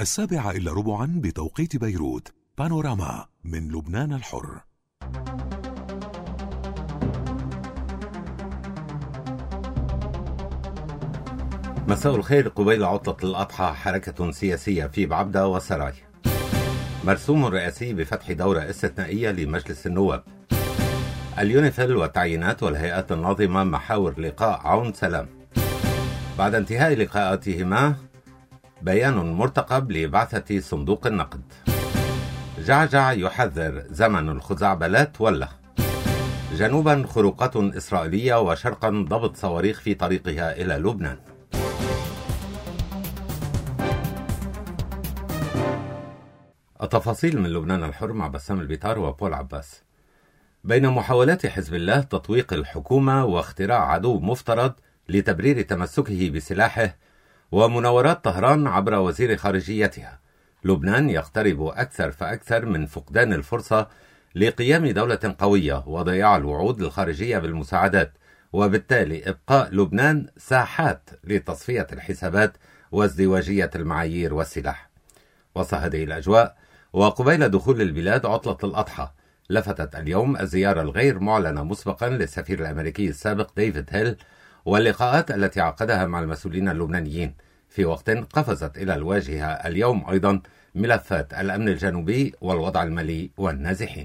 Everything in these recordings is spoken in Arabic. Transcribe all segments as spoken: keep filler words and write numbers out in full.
السابعة إلا ربعا بتوقيت بيروت. بانوراما من لبنان الحر. مساء الخير. قبيل عطلة الأضحى حركة سياسية في بعبدة وسراي. مرسوم رئاسي بفتح دورة استثنائية لمجلس النواب. اليونيفيل والتعيينات والهيئات الناظمة محاور لقاء عون سلام. بعد انتهاء لقاءاتهما بيان مرتقب لبعثة صندوق النقد. جعجع يحذر زمن الخزعبلات وله. جنوبا خروقات إسرائيلية وشرقا ضبط صواريخ في طريقها إلى لبنان. التفاصيل من لبنان الحر مع بسام البيطار وبول عباس. بين محاولات حزب الله تطويق الحكومة واختراع عدو مفترض لتبرير تمسكه بسلاحه ومناورات طهران عبر وزير خارجيتها، لبنان يقترب أكثر فأكثر من فقدان الفرصة لقيام دولة قوية وضياع الوعود الخارجية بالمساعدات، وبالتالي إبقاء لبنان ساحات لتصفية الحسابات وازدواجية المعايير والسلاح. وسط هذه الأجواء وقبيل دخول البلاد عطلة الأضحى، لفتت اليوم الزيارة الغير معلنة مسبقا للسفير الأمريكي السابق ديفيد هيل واللقاءات التي عقدها مع المسؤولين اللبنانيين، في وقت قفزت إلى الواجهة اليوم أيضا ملفات الأمن الجنوبي والوضع المالي والنازحين.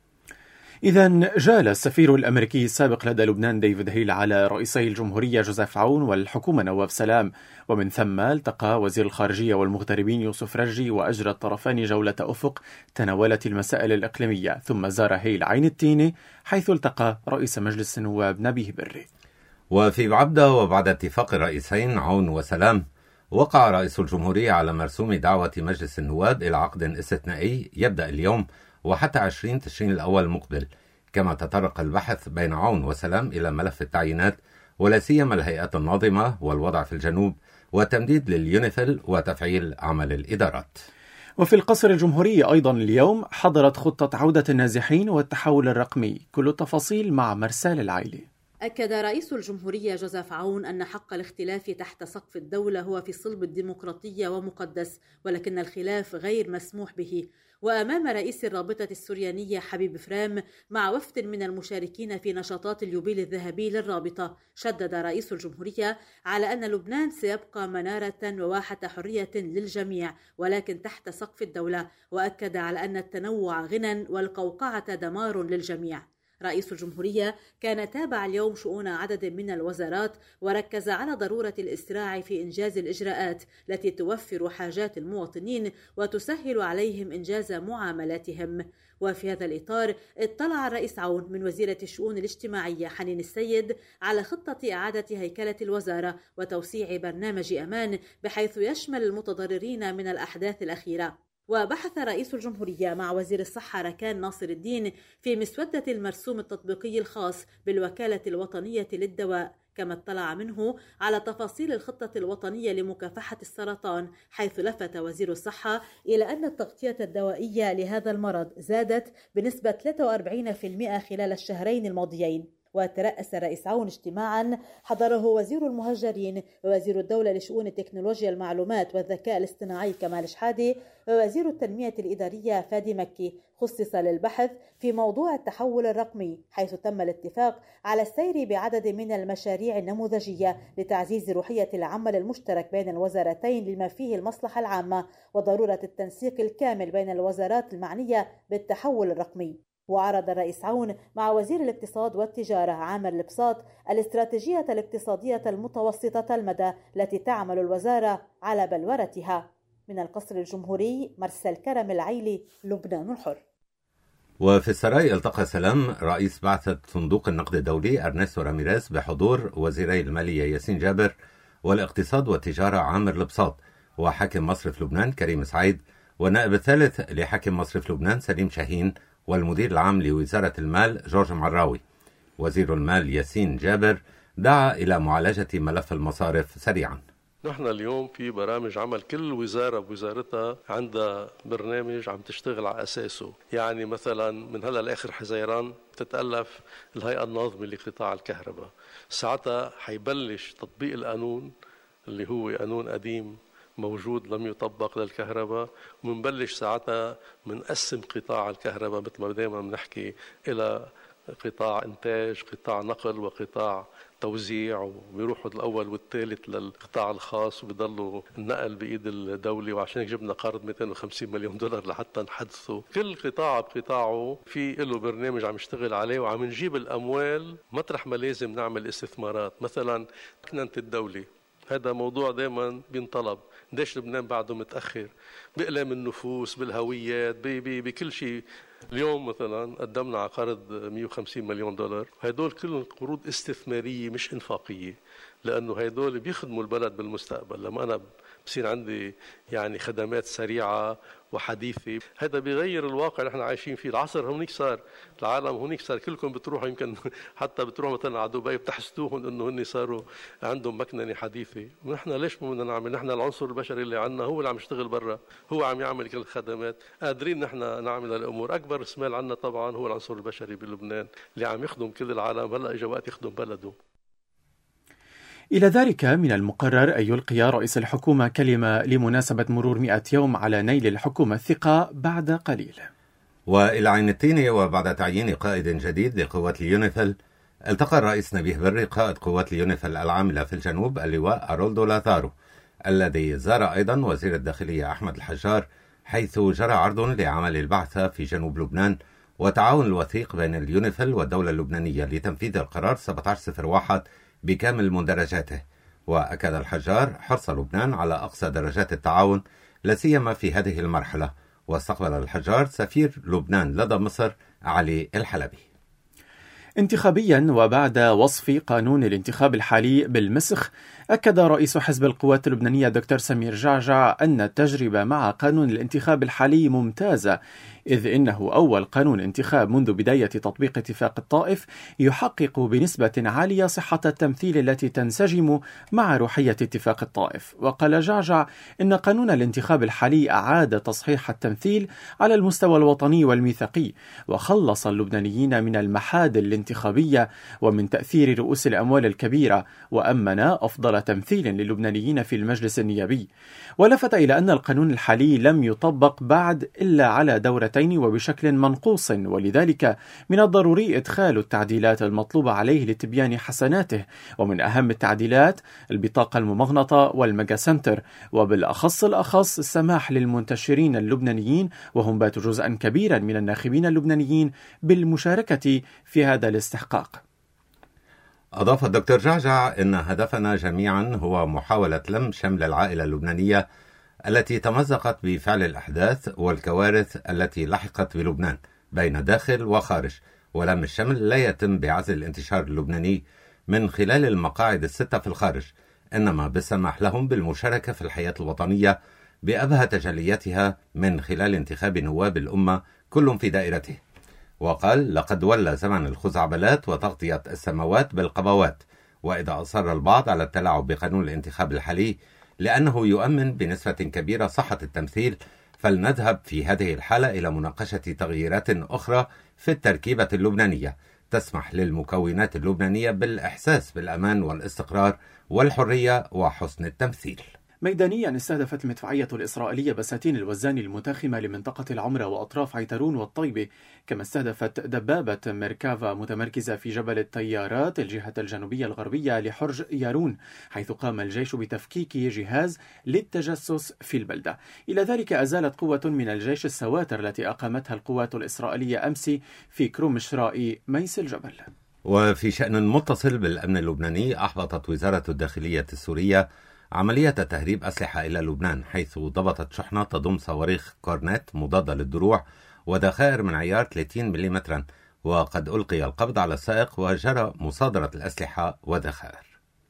إذن جال السفير الأمريكي السابق لدى لبنان ديفيد هيل على رئيسي الجمهورية جوزيف عون والحكومة نواف سلام، ومن ثم التقى وزير الخارجية والمغتربين يوسف رجي، وأجرى الطرفان جولة أفق تناولت المسائل الإقليمية. ثم زار هيل عين التينة حيث التقى رئيس مجلس النواب نبيه بري. وفي بعبدة وبعد اتفاق الرئيسين عون وسلام، وقع رئيس الجمهورية على مرسوم دعوة مجلس النواب إلى عقد استثنائي يبدأ اليوم وحتى عشرين تشرين الأول المقبل، كما تطرق البحث بين عون وسلام إلى ملف التعيينات ولا سيما الهيئات الناظمة والوضع في الجنوب والتمديد لليونيفيل وتفعيل عمل الإدارات. وفي القصر الجمهوري أيضا اليوم حضرت خطة عودة النازحين والتحول الرقمي. كل التفاصيل مع مرسال العائلي. أكد رئيس الجمهورية جوزيف عون أن حق الاختلاف تحت سقف الدولة هو في صلب الديمقراطية ومقدس، ولكن الخلاف غير مسموح به. وأمام رئيس الرابطة السريانية حبيب فرام مع وفد من المشاركين في نشاطات اليوبيل الذهبي للرابطة، شدد رئيس الجمهورية على أن لبنان سيبقى منارة وواحة حرية للجميع ولكن تحت سقف الدولة، وأكد على أن التنوع غنى والقوقعة دمار للجميع. رئيس الجمهورية كان تابع اليوم شؤون عدد من الوزارات وركز على ضرورة الإسراع في إنجاز الإجراءات التي توفر حاجات المواطنين وتسهل عليهم إنجاز معاملاتهم. وفي هذا الإطار اطلع الرئيس عون من وزيرة الشؤون الاجتماعية حنين السيد على خطة إعادة هيكلة الوزارة وتوسيع برنامج أمان بحيث يشمل المتضررين من الأحداث الأخيرة. وبحث رئيس الجمهورية مع وزير الصحة ركان ناصر الدين في مسودة المرسوم التطبيقي الخاص بالوكالة الوطنية للدواء، كما اطلع منه على تفاصيل الخطة الوطنية لمكافحة السرطان، حيث لفت وزير الصحة إلى أن التغطية الدوائية لهذا المرض زادت بنسبة ثلاثة وأربعين بالمئة خلال الشهرين الماضيين. وترأس الرئيس عون اجتماعا حضره وزير المهجرين ووزير الدولة لشؤون تكنولوجيا المعلومات والذكاء الاصطناعي كمال شحادة ووزير التنمية الإدارية فادي مكي، خصص للبحث في موضوع التحول الرقمي، حيث تم الاتفاق على السير بعدد من المشاريع النموذجية لتعزيز روحية العمل المشترك بين الوزارتين لما فيه المصلحة العامة وضرورة التنسيق الكامل بين الوزارات المعنية بالتحول الرقمي. وعرض الرئيس عون مع وزير الاقتصاد والتجارة عامر البساط الاستراتيجية الاقتصادية المتوسطة المدى التي تعمل الوزارة على بلورتها. من القصر الجمهوري مرسل كرم العيلي، لبنان الحر. وفي السراي التقى سلام رئيس بعثة صندوق النقد الدولي أرنستو راميريز بحضور وزيري المالية ياسين جابر والاقتصاد والتجارة عامر البساط وحاكم مصرف لبنان كريم سعيد والنائب الثالث لحاكم مصرف لبنان سليم شاهين والمدير العام لوزارة المال جورج معراوي. وزير المال ياسين جابر دعا إلى معالجة ملف المصارف سريعا. نحن اليوم في برامج عمل، كل وزارة بوزارتها عندها برنامج عم تشتغل على أساسه. يعني مثلا من هلا لآخر حزيران تتألف الهيئة الناظمة لقطاع الكهرباء، ساعتها حيبلش تطبيق القانون اللي هو قانون قديم موجود لم يطبق للكهرباء، ومنبلش ساعتها منقسم قطاع الكهرباء مثل ما دائما بنحكي إلى قطاع إنتاج، قطاع نقل، وقطاع توزيع، وبيروحوا الأول والثالث للقطاع الخاص وبيضلوا النقل بإيد الدولة. وعشان هيك جبنا قرض مئتين وخمسين مليون دولار لحتى نحدثه. كل قطاع بقطاعه في له برنامج عم يشتغل عليه، وعم نجيب الأموال مطرح ما لازم نعمل استثمارات. مثلا كننة الدولة، هذا موضوع دائما بينطلب. ليش لبنان بعده متأخر بإقلام النفوس، بالهويات، بكل شيء؟ اليوم مثلا قدمنا على قرض مئة وخمسين مليون دولار، هدول كلهم قروض استثمارية مش إنفاقية، لأنه هدول بيخدموا البلد بالمستقبل. لما أنا بصير عندي يعني خدمات سريعة وحديثة، هذا بيغير الواقع اللي احنا عايشين فيه. العصر هونيك صار، العالم هونيك صار، كلكم بتروحوا، يمكن حتى بتروحوا مثلا على دبي بتحسدوهم انه هن صاروا عندهم مكننة حديثة. ونحن ليش ما بدنا نعمل؟ نحن العنصر البشري اللي عندنا هو اللي عم يشتغل برا، هو عم يعمل كل الخدمات، قادرين نحن نعمل الامور. اكبر رسمال عندنا طبعا هو العنصر البشري بلبنان اللي عم يخدم كل العالم. هلا اجى وقت يخدم بلده. إلى ذلك من المقرر أن يلقي رئيس الحكومة كلمة لمناسبة مرور مئة يوم على نيل الحكومة الثقة بعد قليل. وإلى عين التين، وبعد تعيين قائد جديد لقوات اليونيفيل، التقى الرئيس نبيه بري قائد قوات اليونيفيل العاملة في الجنوب اللواء أرولدو لازارو، الذي زار أيضا وزير الداخلية أحمد الحجار، حيث جرى عرض لعمل البعثة في جنوب لبنان وتعاون الوثيق بين اليونيفيل والدولة اللبنانية لتنفيذ القرار سبعة عشر صفر واحد بكامل مندرجاته. وأكد الحجار حرص لبنان على أقصى درجات التعاون لا سيما في هذه المرحلة. واستقبل الحجار سفير لبنان لدى مصر علي الحلبي. انتخابيا، وبعد وصف قانون الانتخاب الحالي بالمسخ، أكد رئيس حزب القوات اللبنانية دكتور سمير جعجع أن التجربة مع قانون الانتخاب الحالي ممتازة، إذ إنه أول قانون انتخاب منذ بداية تطبيق اتفاق الطائف يحقق بنسبة عالية صحة التمثيل التي تنسجم مع روحية اتفاق الطائف. وقال جعجع إن قانون الانتخاب الحالي أعاد تصحيح التمثيل على المستوى الوطني والميثاقي، وخلص اللبنانيين من المحاد الانتخابية ومن تأثير رؤوس الأموال الكبيرة، وأمن أفضل تمثيل للبنانيين في المجلس النيابي. ولفت إلى أن القانون الحالي لم يطبق بعد إلا على دورتين وبشكل منقوص، ولذلك من الضروري إدخال التعديلات المطلوبة عليه لتبيان حسناته، ومن أهم التعديلات البطاقة الممغنطة والميجا سنتر، وبالأخص الأخص السماح للمنتشرين اللبنانيين، وهم باتوا جزءا كبيرا من الناخبين اللبنانيين، بالمشاركة في هذا الاستحقاق. أضاف الدكتور جعجع إن هدفنا جميعا هو محاولة لم شمل العائلة اللبنانية التي تمزقت بفعل الأحداث والكوارث التي لحقت بلبنان بين داخل وخارج، ولم الشمل لا يتم بعزل الانتشار اللبناني من خلال المقاعد الستة في الخارج، إنما بالسماح لهم بالمشاركة في الحياة الوطنية بأبهى تجلياتها من خلال انتخاب نواب الأمة كل في دائرته. وقال: لقد ولى زمن الخزعبلات وتغطية السماوات بالقبوات، وإذا أصر البعض على التلاعب بقانون الانتخاب الحالي لأنه يؤمن بنسبة كبيرة صحة التمثيل، فلنذهب في هذه الحالة إلى مناقشة تغييرات أخرى في التركيبة اللبنانية تسمح للمكونات اللبنانية بالإحساس بالأمان والاستقرار والحرية وحسن التمثيل. ميدانيا، استهدفت المدفعية الإسرائيلية بساتين الوزان المتاخمة لمنطقة العمرة وأطراف عيترون والطيبة، كما استهدفت دبابة ميركافا متمركزة في جبل الطيارات الجهة الجنوبية الغربية لحرج يارون، حيث قام الجيش بتفكيك جهاز للتجسس في البلدة. إلى ذلك أزالت قوة من الجيش السواتر التي أقامتها القوات الإسرائيلية أمس في كروم شراء ميس الجبل. وفي شأن متصل بالأمن اللبناني، أحبطت وزارة الداخلية السورية عملية تهريب أسلحة إلى لبنان، حيث ضبطت شحنة تضم صواريخ كورنيت مضادة للدروع وذخائر من عيار ثلاثين ملم، وقد ألقي القبض على السائق وجرى مصادرة الأسلحة وذخائر.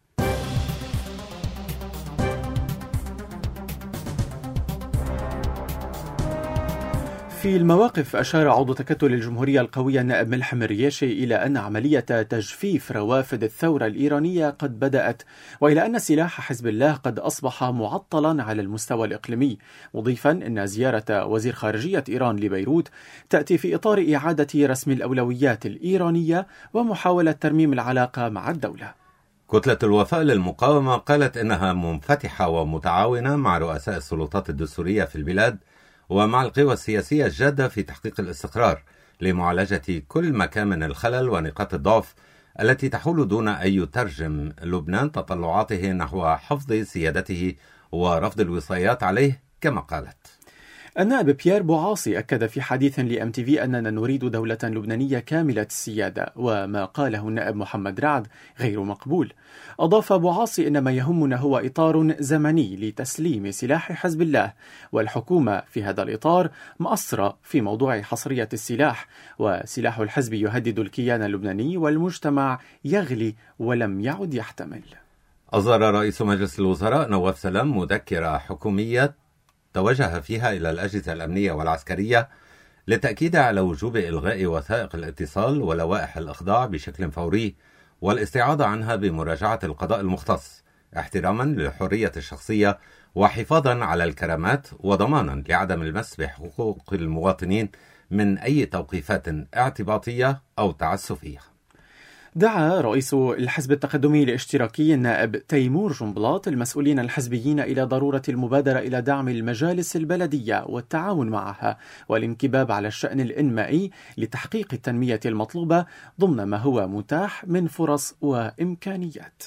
في المواقف، أشار عضو تكتل الجمهورية القوية النائب ملحم الرياشي إلى أن عملية تجفيف روافد الثورة الإيرانية قد بدأت، وإلى أن سلاح حزب الله قد أصبح معطلا على المستوى الإقليمي، مضيفا أن زيارة وزير خارجية إيران لبيروت تأتي في إطار إعادة رسم الأولويات الإيرانية ومحاولة ترميم العلاقة مع الدولة. كتلة الوفاء للمقاومة قالت إنها منفتحة ومتعاونة مع رؤساء السلطات الدستورية في البلاد ومع القوى السياسية الجادة في تحقيق الاستقرار لمعالجة كل مكان من الخلل ونقاط الضعف التي تحول دون أن يترجم لبنان تطلعاته نحو حفظ سيادته ورفض الوصايات عليه كما قالت. النائب بيير بوعاصي أكد في حديث لأم تي في أننا نريد دولة لبنانية كاملة السيادة، وما قاله النائب محمد رعد غير مقبول. أضاف بوعاصي أن ما يهمنا هو إطار زمني لتسليم سلاح حزب الله، والحكومة في هذا الإطار مقصرة في موضوع حصرية السلاح، وسلاح الحزب يهدد الكيان اللبناني والمجتمع يغلي ولم يعد يحتمل. أصدر رئيس مجلس الوزراء نواف سلام مذكرة حكومية توجه فيها إلى الأجهزة الأمنية والعسكرية للتأكيد على وجوب إلغاء وثائق الاتصال ولوائح الإخضاع بشكل فوري والاستعاضة عنها بمراجعة القضاء المختص، احتراما للحرية الشخصية وحفاظا على الكرامات وضمانا لعدم المس بحقوق المواطنين من أي توقيفات اعتباطية أو تعسفية. دعا رئيس الحزب التقدمي الاشتراكي النائب تيمور جنبلاط المسؤولين الحزبيين إلى ضرورة المبادرة إلى دعم المجالس البلدية والتعاون معها والانكباب على الشأن الإنمائي لتحقيق التنمية المطلوبة ضمن ما هو متاح من فرص وإمكانيات.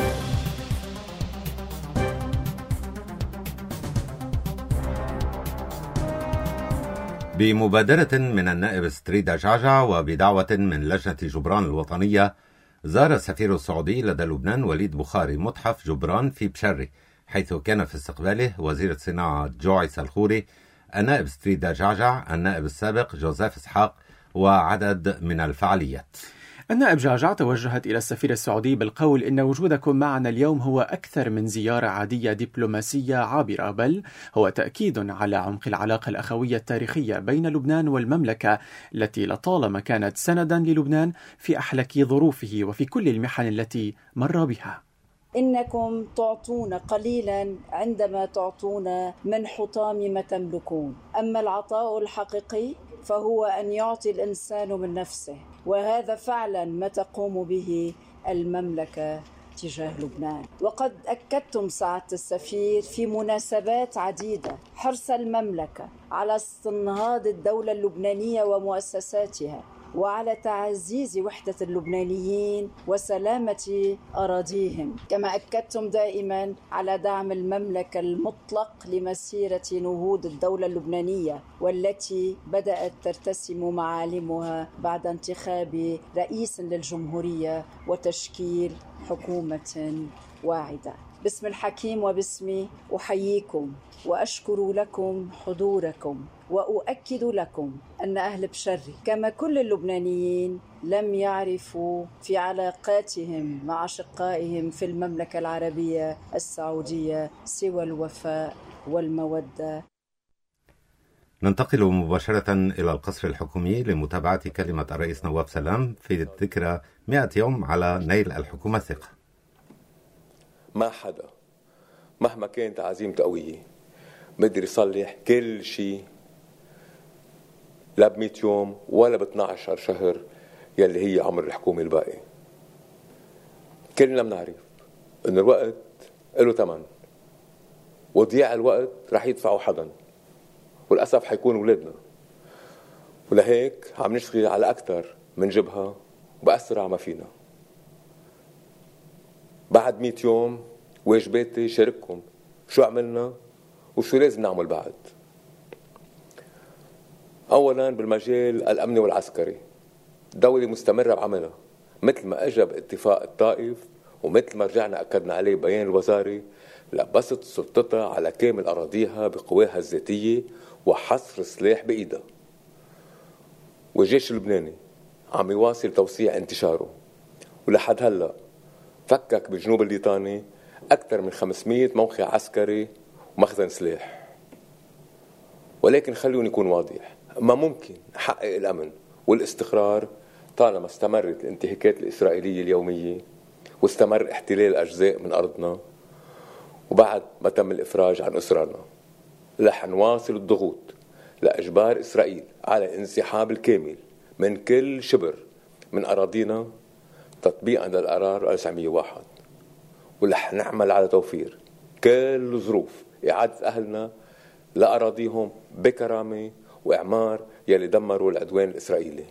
بمبادرة من النائب ستريدا جعجع وبدعوة من لجنة جبران الوطنية، زار السفير السعودي لدى لبنان وليد بخاري متحف جبران في بشري، حيث كان في استقباله وزير الصناعة جوعيس الخوري، النائب ستريدا جعجع، النائب السابق جوزيف إسحاق وعدد من الفعاليات. النائب جعجع توجهت إلى السفير السعودي بالقول إن وجودكم معنا اليوم هو أكثر من زيارة عادية دبلوماسية عابرة، بل هو تأكيد على عمق العلاقة الأخوية التاريخية بين لبنان والمملكة التي لطالما كانت سندا للبنان في أحلك ظروفه وفي كل المحن التي مر بها. إنكم تعطون قليلا عندما تعطون من حطام ما تملكون، أما العطاء الحقيقي فهو أن يعطي الإنسان من نفسه، وهذا فعلا ما تقوم به المملكة تجاه لبنان. وقد أكدتم سعادة السفير في مناسبات عديدة حرص المملكة على استنهاض الدولة اللبنانية ومؤسساتها وعلى تعزيز وحدة اللبنانيين وسلامة أراضيهم، كما أكدتم دائما على دعم المملكة المطلق لمسيرة نهوض الدولة اللبنانية والتي بدأت ترتسم معالمها بعد انتخاب رئيس للجمهورية وتشكيل حكومة واعدة. باسم الحكيم وباسمي أحييكم وأشكر لكم حضوركم، وأؤكد لكم أن أهل بشري كما كل اللبنانيين لم يعرفوا في علاقاتهم مع أشقائهم في المملكة العربية السعودية سوى الوفاء والمودة. ننتقل مباشرة إلى القصر الحكومي لمتابعة كلمة الرئيس نواف سلام في ذكرى مئة يوم على نيل الحكومة الثقة. ما حدا مهما كانت عزيمته قوية بقدر يصلح كل شيء لا بمئة يوم ولا باثني عشر شهر يلي هي عمر الحكومة الباقي. كلنا بنعرف إن الوقت له ثمن، وضياع الوقت رح يدفعه حدا، والأسف حيكون ولادنا. ولهيك عم نشتغل على أكثر من جبهة وبأسرع ما فينا. بعد مئة يوم واجباتي شارككم شو عملنا وشو لازم نعمل بعد. أولا بالمجال الأمني والعسكري، دولة مستمرة بعملها مثل ما أجب اتفاق الطائف ومثل ما رجعنا أكدنا عليه بيان الوزاري، لبست سلطتها على كامل أراضيها بقواها الذاتية وحصر السلاح بإيدها. والجيش اللبناني عم يواصل توسيع انتشاره، ولحد هلأ فكك بالجنوب الليطاني أكثر من خمسمئة موقع عسكري ومخزن سلاح. ولكن خلوني يكون واضح، ما ممكن نحقق الأمن والاستقرار طالما استمرت الانتهاكات الإسرائيلية اليومية واستمر احتلال أجزاء من أرضنا وبعد ما تم الإفراج عن أسرارنا. رح نواصل الضغوط لإجبار إسرائيل على الانسحاب الكامل من كل شبر من أراضينا تطبيقا للقرار تسعمئة وواحد ورح نعمل على توفير كل ظروف إعادة أهلنا لأراضيهم بكرامة وإعمار يلي دمروا العدوان الإسرائيلي.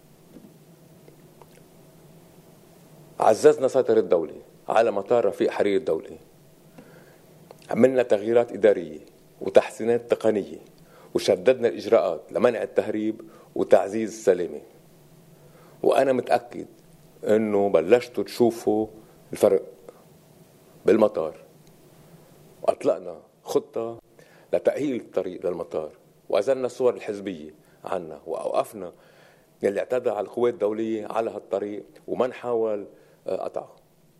عززنا سيطرة الدولة على مطار رفيق حرير الدولة، عملنا تغييرات إدارية وتحسينات تقنية، وشددنا الإجراءات لمنع التهريب وتعزيز السلامة. وأنا متأكد أنه بلشتوا تشوفوا الفرق بالمطار، وأطلقنا خطة لتأهيل الطريق للمطار، وأزلنا الصور الحزبية عنا، وأوقفنا يلي اعتدى على القوات الدولية على هالطريق وما نحاول قطعه.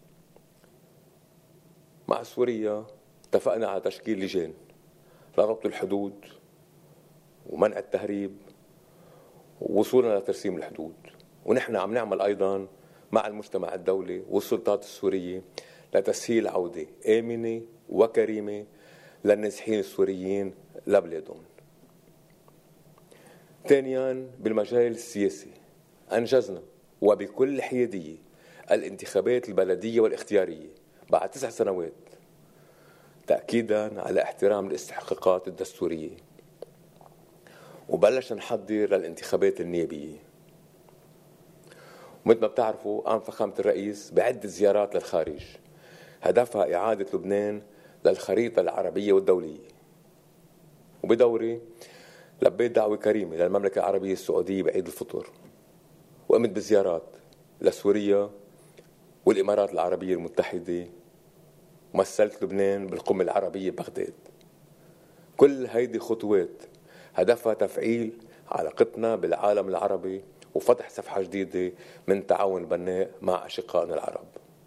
مع سوريا اتفقنا على تشكيل لجان لربط الحدود ومنع التهريب ووصولنا لترسيم الحدود. ونحن عم نعمل أيضا مع المجتمع الدولي والسلطات السورية لتسهيل عودة آمنة وكريمة للنازحين السوريين لبلادهم. ثانيا، بالمجال السياسي أنجزنا وبكل حيادية الانتخابات البلدية والاختيارية بعد تسع سنوات، تأكيدا على احترام الاستحقاقات الدستورية، وبلش نحضر للانتخابات النيابية. ومثل ما بتعرفوا قام فخامة الرئيس بعدة زيارات للخارج هدفها إعادة لبنان للخريطة العربية والدولية. وبدوري لبيت دعوة كريمة للمملكة العربية السعودية بعيد الفطر، وقمت بزيارات لسوريا والإمارات العربية المتحدة، ومثلت لبنان بالقمة العربية ببغداد. كل هيدي خطوات هدفها تفعيل علاقتنا بالعالم العربي وفتح صفحة جديدة من تعاون بناء مع أشقائنا العرب.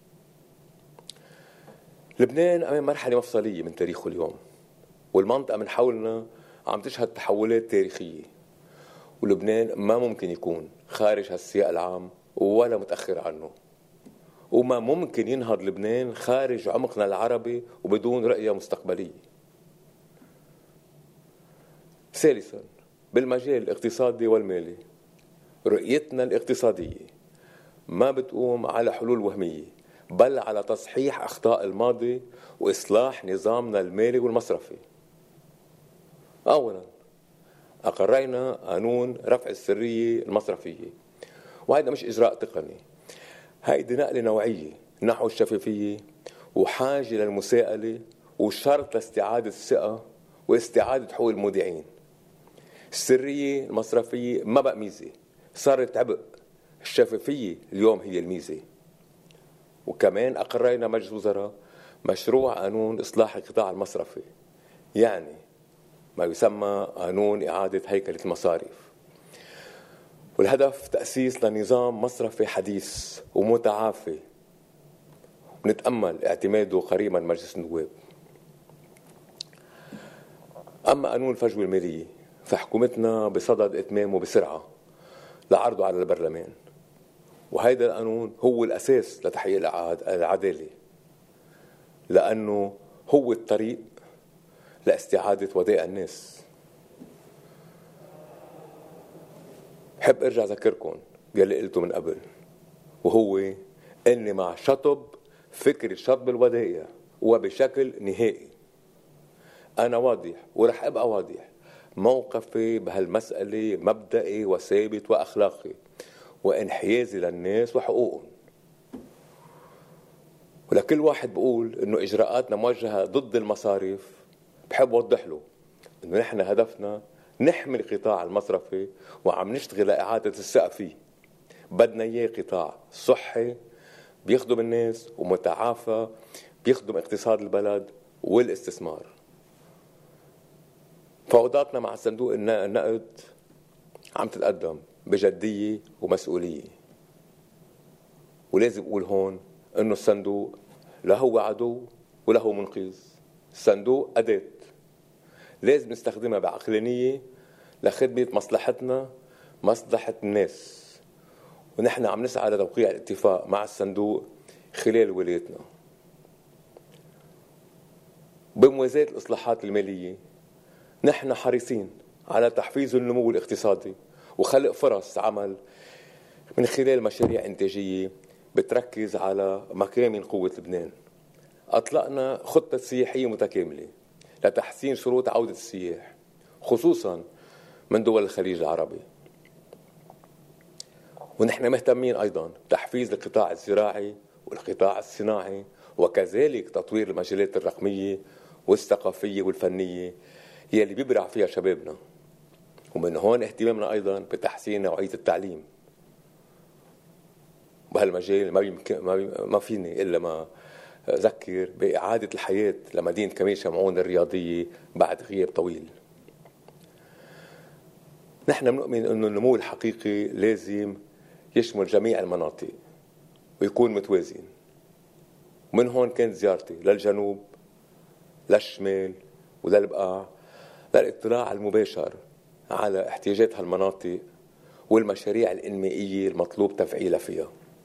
لبنان أمام مرحلة مفصلية من تاريخه اليوم، والمنطقة من حولنا عم تشهد تحولات تاريخية، ولبنان ما ممكن يكون خارج هالسياق العام ولا متأخر عنه، وما ممكن ينهض لبنان خارج عمقنا العربي وبدون رؤية مستقبلية. ثالثا، بالمجال الاقتصادي والمالي، رؤيتنا الاقتصادية ما بتقوم على حلول وهمية، بل على تصحيح أخطاء الماضي وإصلاح نظامنا المالي والمصرفي. أولا، أقرينا قانون رفع السرية المصرفية، وهذا مش إجراء تقني، هيدي نقلة نوعية نحو الشفافية وحاجة للمساءلة وشرط لاستعادة الثقة واستعادة حقوق المودعين. السرية المصرفية ما بقى ميزة، صارت عبء. الشفافية اليوم هي الميزة. وكمان أقرينا مجلس وزراء مشروع قانون إصلاح القطاع المصرفي، يعني ما يسمى قانون إعادة هيكلة المصارف، والهدف تأسيس لنظام مصرفي حديث ومتعافي، ونتأمل اعتماده قريبا مجلس النواب. أما قانون الفجوة المالية فحكومتنا بصدد إتمامه بسرعة لعرضه على البرلمان، وهذا القانون هو الأساس لتحقيق العدالة، لأنه هو الطريق لاستعادة ودائع الناس. حب ارجع ذكركم يلي قلته من قبل، وهو اني مع شطب فكرة شطب الودائع وبشكل نهائي. انا واضح ورح ابقى واضح، موقفي بهالمسألة مبدئي وثابت واخلاقي وانحيازي للناس وحقوقهم. ولكل واحد بقول انه اجراءاتنا موجهة ضد المصارف، بحب اوضح له انه نحن هدفنا نحمي القطاع المصرفي وعم نشتغل لإعادة الثقة فيه. بدنا اياه قطاع صحي بيخدم الناس ومتعافى بيخدم اقتصاد البلد والاستثمار. فوضاتنا مع صندوق النقد عم تتقدم بجدية ومسؤولية، ولازم اقول هون انه الصندوق لا هو عدو ولا هو منقذ. الصندوق أداة لازم نستخدمها بعقلانية لخدمة مصلحتنا مصلحة الناس، ونحن عم نسعى لتوقيع الاتفاق مع الصندوق خلال ولايتنا. بموازاة الإصلاحات المالية نحن حريصين على تحفيز النمو الاقتصادي وخلق فرص عمل من خلال مشاريع إنتاجية بتركز على مكامن قوة لبنان. أطلقنا خطة سياحية متكاملة لتحسين شروط عودة السياح خصوصا من دول الخليج العربي. ونحن مهتمين أيضا بتحفيز القطاع الزراعي والقطاع الصناعي وكذلك تطوير المجالات الرقمية والثقافية والفنية هي اللي بيبرع فيها شبابنا. ومن هون اهتمامنا أيضا بتحسين نوعية التعليم. بهالمجال ما يمكن ما فيني إلا ما أذكر بإعادة الحياة لمدينة كمين شمعون الرياضية بعد غياب طويل. نحن بنؤمن أن النمو الحقيقي لازم يشمل جميع المناطق ويكون متوازن. ومن هون كانت زيارتي للجنوب للشمال وللبقاع للاطلاع المباشر على احتياجات هالمناطق والمشاريع الإنمائية المطلوب تفعيلها فيها.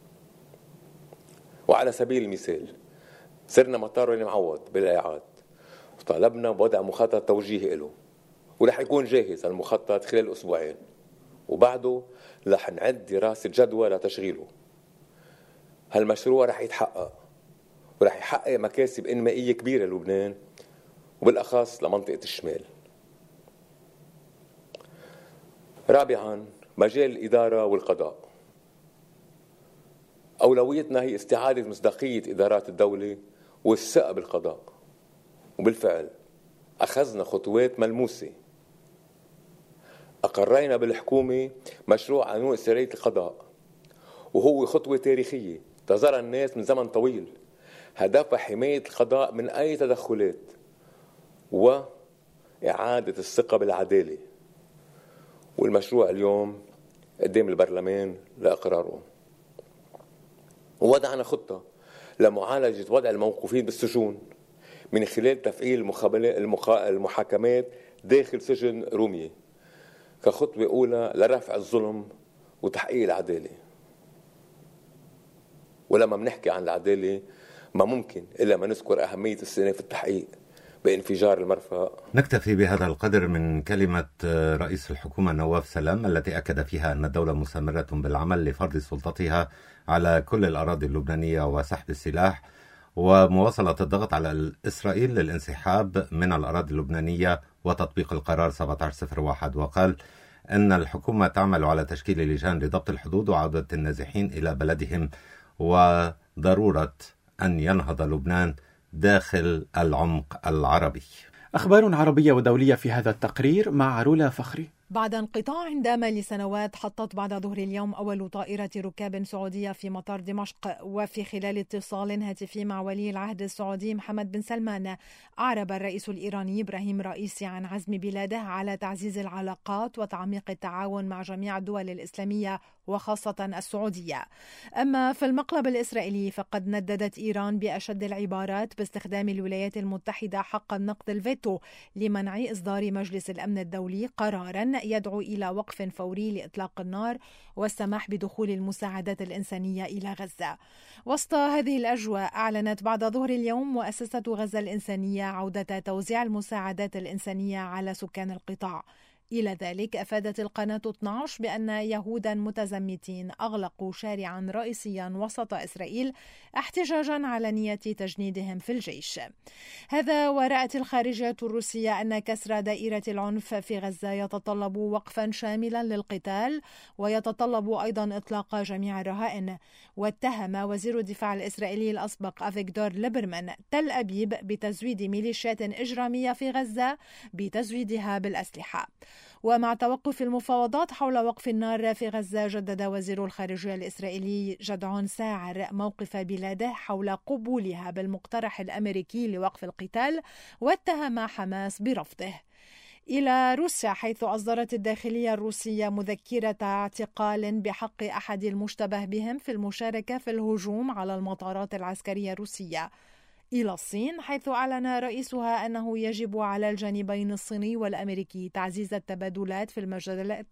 وعلى سبيل المثال صرنا مطار ولي معوض بالإعاد وطالبنا بوضع مخطط توجيهي له، ورح يكون جاهز المخطط خلال أسبوعين، وبعده رح نعد دراسة جدوى لتشغيله. هالمشروع رح يتحقق ورح يحقق مكاسب إنمائية كبيرة للبنان وبالأخص لمنطقة الشمال. رابعا مجال الإدارة والقضاء. أولويتنا هي استعادة مصداقية إدارات الدولة والثقة بالقضاء، وبالفعل أخذنا خطوات ملموسة. أقرينا بالحكومة مشروع قانون استشارية القضاء، وهو خطوة تاريخية انتظرها الناس من زمن طويل، هدفها حماية القضاء من أي تدخلات وإعادة الثقة بالعدالة. والمشروع اليوم قدام البرلمان لإقراره. ووضعنا خطة لمعالجة وضع الموقوفين بالسجون من خلال تفعيل المحاكمات داخل سجن رومية كخطوة أولى لرفع الظلم وتحقيق العدالة. ولما بنحكي عن العدالة ما ممكن إلا ما نذكر أهمية استئناف التحقيق بانفجار المرفأ. نكتفي بهذا القدر من كلمة رئيس الحكومة نواف سلام التي أكد فيها أن الدولة مستمرة بالعمل لفرض سلطتها على كل الأراضي اللبنانية وسحب السلاح ومواصلة الضغط على إسرائيل للانسحاب من الأراضي اللبنانية وتطبيق القرار سبعة عشر صفر واحد. وقال أن الحكومة تعمل على تشكيل لجان لضبط الحدود وعودة النازحين إلى بلدهم وضرورة أن ينهض لبنان داخل العمق العربي. أخبار عربية ودولية في هذا التقرير مع رولا فخري. بعد انقطاع دام لسنوات، حطت بعد ظهر اليوم أول طائرة ركاب سعودية في مطار دمشق. وفي خلال اتصال هاتفي مع ولي العهد السعودي محمد بن سلمان، أعرب الرئيس الإيراني إبراهيم رئيسي عن عزم بلاده على تعزيز العلاقات وتعميق التعاون مع جميع الدول الإسلامية وخاصة السعودية. أما في المقلب الإسرائيلي فقد نددت إيران بأشد العبارات باستخدام الولايات المتحدة حق النقد الفيتو لمنع إصدار مجلس الأمن الدولي قراراً يدعو إلى وقف فوري لإطلاق النار والسماح بدخول المساعدات الإنسانية إلى غزة. وسط هذه الأجواء، أعلنت بعد ظهر اليوم مؤسسة غزة الإنسانية عودة توزيع المساعدات الإنسانية على سكان القطاع. إلى ذلك أفادت القناة اثني عشر بأن يهودا متزمتين أغلقوا شارعا رئيسيا وسط إسرائيل احتجاجا على نية تجنيدهم في الجيش. هذا ورأت الخارجية الروسية أن كسر دائرة العنف في غزة يتطلب وقفا شاملا للقتال ويتطلب أيضا إطلاق جميع الرهائن. واتهم وزير الدفاع الإسرائيلي الأسبق أفيغدور ليبرمان تل أبيب بتزويد ميليشيات إجرامية في غزة بتزويدها بالأسلحة. ومع توقف المفاوضات حول وقف النار في غزة، جدد وزير الخارجية الإسرائيلي جدعون ساعر موقف بلاده حول قبولها بالمقترح الأمريكي لوقف القتال، واتهم حماس برفضه. إلى روسيا، حيث أصدرت الداخلية الروسية مذكرة اعتقال بحق أحد المشتبه بهم في المشاركة في الهجوم على المطارات العسكرية الروسية. إلى الصين، حيث أعلن رئيسها أنه يجب على الجانبين الصيني والأمريكي تعزيز التبادلات في المجالات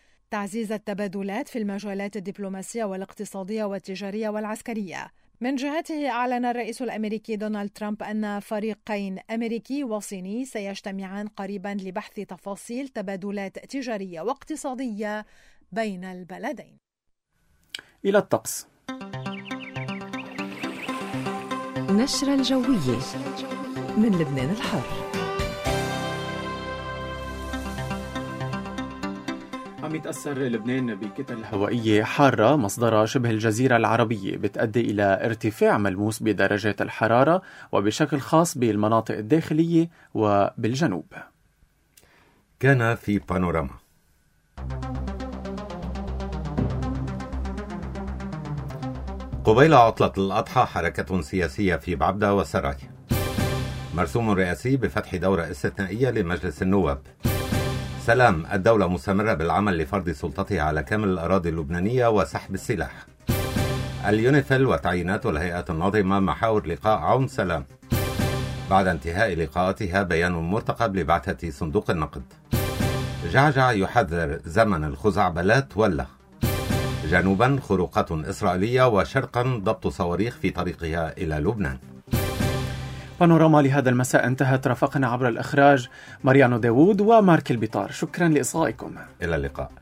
تعزيز التبادلات في المجالات الدبلوماسية والاقتصادية والتجارية والعسكرية. من جهته، أعلن الرئيس الأمريكي دونالد ترامب أن فريقين أمريكي وصيني سيجتمعان قريبا لبحث تفاصيل تبادلات تجارية واقتصادية بين البلدين. إلى الطقس. نشرة الجوية من لبنان الحر. عم يتأثر لبنان بكتل هوائية حارة مصدرها شبه الجزيرة العربية بتؤدي إلى ارتفاع ملموس بدرجات الحرارة وبشكل خاص بالمناطق الداخلية وبالجنوب. كان في بانوراما. قبيل عطلة الأضحى حركة سياسية في بعبدة وسراي. مرسوم رئاسي بفتح دورة استثنائية لمجلس النواب. سلام، الدولة مستمرة بالعمل لفرض سلطتها على كامل الأراضي اللبنانية وسحب السلاح. اليونيفيل وتعيينات الهيئات الناظمة محاور لقاء عون سلام. بعد انتهاء لقاءاتها بيان مرتقب لبعثة صندوق النقد. جعجع يحذر زمن الخزعبلات ولا. جنوبا خروقات إسرائيلية وشرقا ضبط صواريخ في طريقها إلى لبنان. بانوراما لهذا المساء انتهت. رافقنا عبر الإخراج ماريانو داوود ومارك البيطار. شكرا لإصغائكم. إلى اللقاء.